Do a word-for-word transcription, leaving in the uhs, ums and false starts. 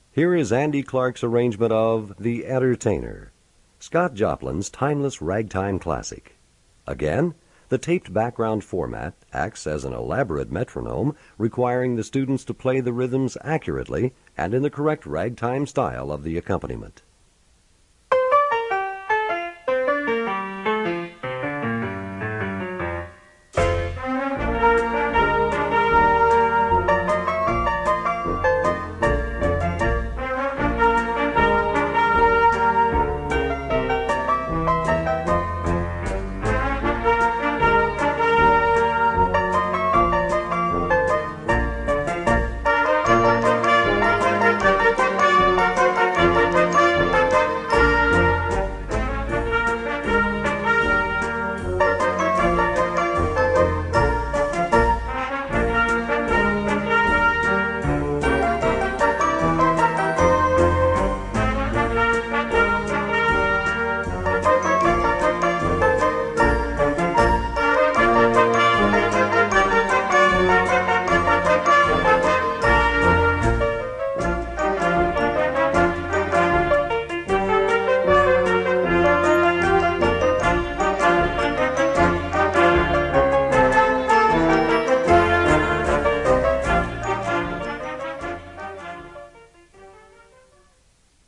Here is Andy Clark's arrangement of The Entertainer, Scott Joplin's timeless ragtime classic. Again, the taped background format acts as an elaborate metronome, requiring the students to play the rhythms accurately and in the correct ragtime style of the accompaniment.